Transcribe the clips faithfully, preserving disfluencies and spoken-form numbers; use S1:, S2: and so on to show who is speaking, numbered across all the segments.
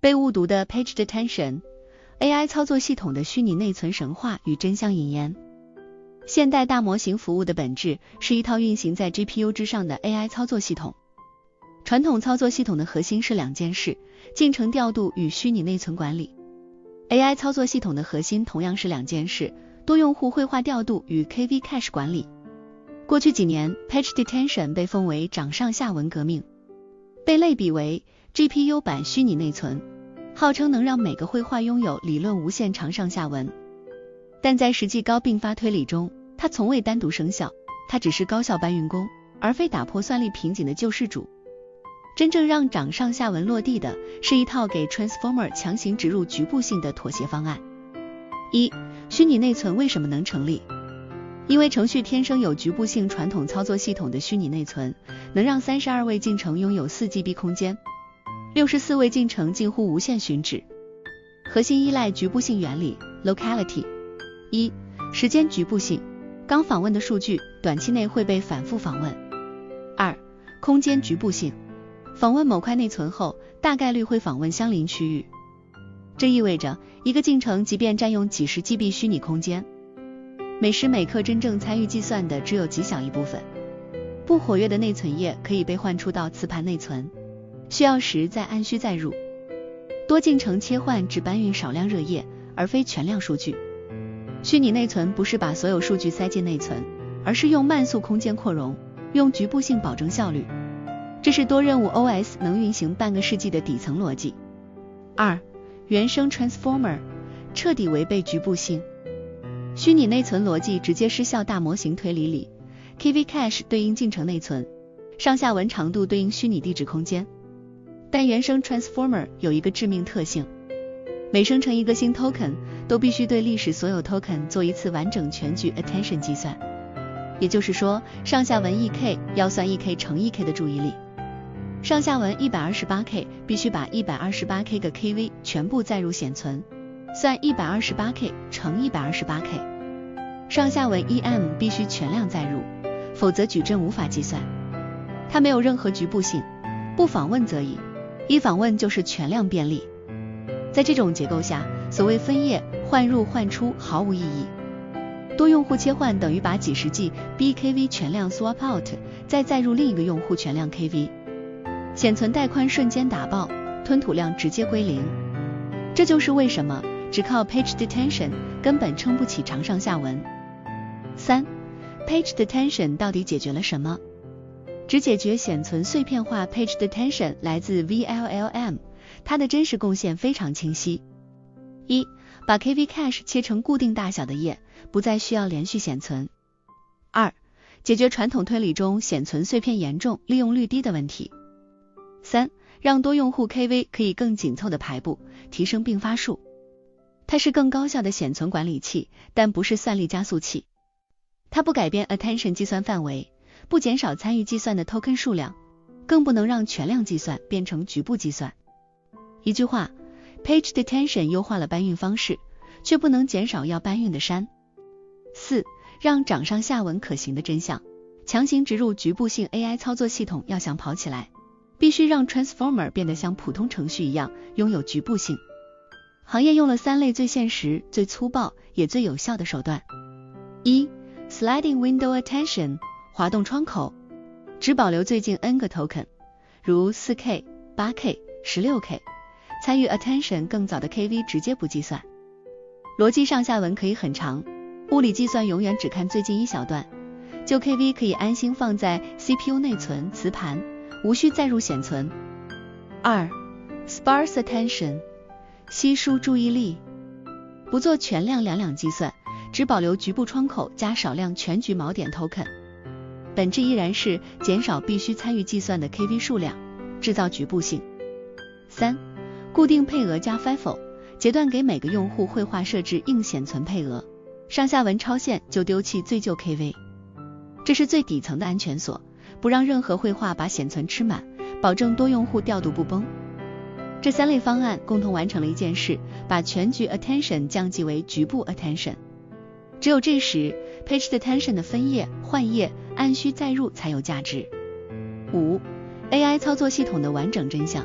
S1: 被误读的 Page Detention，A I 操作系统的虚拟内存神话与真相引言。现代大模型服务的本质是一套运行在 G P U 之上的 A I 操作系统。传统操作系统的核心是两件事：进程调度与虚拟内存管理。A I 操作系统的核心同样是两件事：多用户绘画调度与 K V Cache 管理。过去几年 ，Page Detention 被封为掌上下文革命，被类比为 G P U 版虚拟内存，号称能让每个绘画拥有理论无限长上下文。但在实际高并发推理中，它从未单独生效，它只是高效搬运工，而非打破算力瓶颈的救世主。真正让掌上下文落地的是一套给 Transformer 强行植入局部性的妥协方案。一、虚拟内存为什么能成立？因为程序天生有局部性，传统操作系统的虚拟内存能让三十二位进程拥有 四 G B 空间，六十四位进程近乎无限寻址。核心依赖局部性原理 Locality。一、时间局部性，刚访问的数据短期内会被反复访问。二、空间局部性，访问某块内存后，大概率会访问相邻区域。这意味着一个进程即便占用几十 G B 虚拟空间，每时每刻真正参与计算的只有极小一部分。不活跃的内存页可以被换出到磁盘内存，需要时再按需再入。多进程切换只搬运少量热页，而非全量数据。虚拟内存不是把所有数据塞进内存，而是用慢速空间扩容，用局部性保证效率。这是多任务 O S 能运行半个世纪的底层逻辑。二、原生 Transformer 彻底违背局部性。虚拟内存逻辑直接失效大模型推理里 ，K V Cache 对应进程内存，上下文长度对应虚拟地址空间。但原生 Transformer 有一个致命特性，每生成一个新 token， 都必须对历史所有 token 做一次完整全局 attention 计算。也就是说，上下文 一 K 要算 一 K 乘 一 K 的注意力。上下文 一百二十八 K 必须把 一百二十八 K 个 K V 全部载入显存，算 一百二十八 K 乘 一百二十八 K。上下文 一 M 必须全量载入，否则矩阵无法计算。它没有任何局部性，不访问则已，一访问就是全量便利。在这种结构下，所谓分页换入换出毫无意义。多用户切换等于把几十 G B K V 全量 swap out， 再载入另一个用户全量 K V， 显存带宽瞬间打爆，吞吐量直接归零。这就是为什么只靠 Page Detention 根本撑不起长上下文。三、Page Detention 到底解决了什么？只解决显存碎片化。 Page Detention 来自 V L L M， 它的真实贡献非常清晰。一、把 K V Cache 切成固定大小的页，不再需要连续显存。二、解决传统推理中显存碎片严重、利用率低的问题。三、让多用户 K V 可以更紧凑的排布，提升并发数。它是更高效的显存管理器，但不是算力加速器。它不改变 attention 计算范围，不减少参与计算的 token 数量，更不能让全量计算变成局部计算。一句话， Page Detention 优化了搬运方式，却不能减少要搬运的山。四、让掌上下文可行的真相。强行植入局部性 A I 操作系统要想跑起来，必须让 Transformer 变得像普通程序一样拥有局部性。行业用了三类最现实、最粗暴也最有效的手段。一、Sliding Window Attention 滑动窗口，只保留最近 N 个 token， 如 四 K、八 K、十六 K， 参与 attention 更早的 K V 直接不计算。逻辑上下文可以很长，物理计算永远只看最近一小段，旧 K V 可以安心放在 C P U 内存磁盘，无需再入显存。二、Sparse Attention 稀疏注意力，不做全量两两计算，只保留局部窗口加少量全局锚点 token， 本质依然是减少必须参与计算的 K V 数量，制造局部性。三、固定配额加 FIFO， 截断给每个用户绘画设置硬显存配额，上下文超限就丢弃最旧 K V。 这是最底层的安全锁，不让任何绘画把显存吃满，保证多用户调度不崩。这三类方案共同完成了一件事，把全局 attention 降级为局部 attention。只有这时 Page Detention 的分页、换页、按需再入才有价值。五、A I 操作系统的完整真相。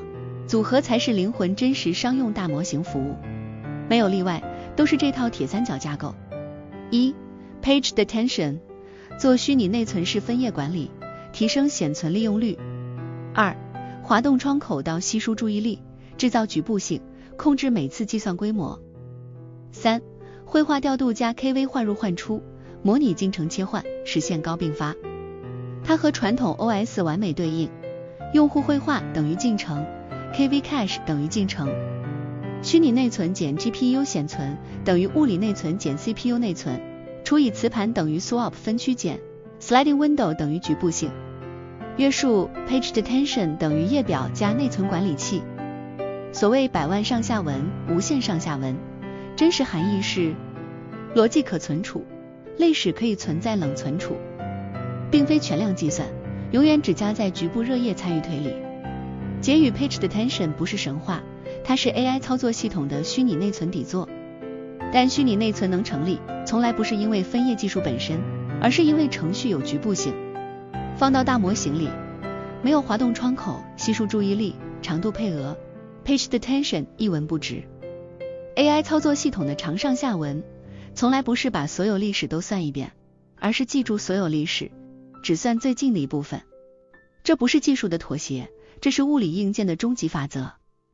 S1: 组合才是灵魂真实商用大模型服务，没有例外，都是这套铁三角架构。一 Page Detention， 做虚拟内存式分页管理，提升显存利用率。二滑动窗口到稀疏注意力，制造局部性，控制每次计算规模。三绘画调度加 K V 换入换出，模拟进程切换，实现高并发。它和传统 O S 完美对应，用户绘画等于进程， K V Cache 等于进程，虚拟内存减 G P U 显存等于物理内存减 C P U 内存，除以磁盘等于 swap 分区减 sliding window 等于局部性。约束 Page Detention 等于页表加内存管理器。所谓百万上下文、无限上下文，真实含义是逻辑可存储，类史可以存在冷存储，并非全量计算，永远只加在局部热页参与推理。结语 Page Detention 不是神话，它是 A I 操作系统的虚拟内存底座。但虚拟内存能成立，从来不是因为分页技术本身，而是因为程序有局部性。放到大模型里，没有滑动窗口、稀疏注意力、长度配额， Page Detention 一文不值。A I 操作系统的长上下文，从来不是把所有历史都算一遍，而是记住所有历史，只算最近的一部分。这不是技术的妥协，这是物理硬件的终极法则。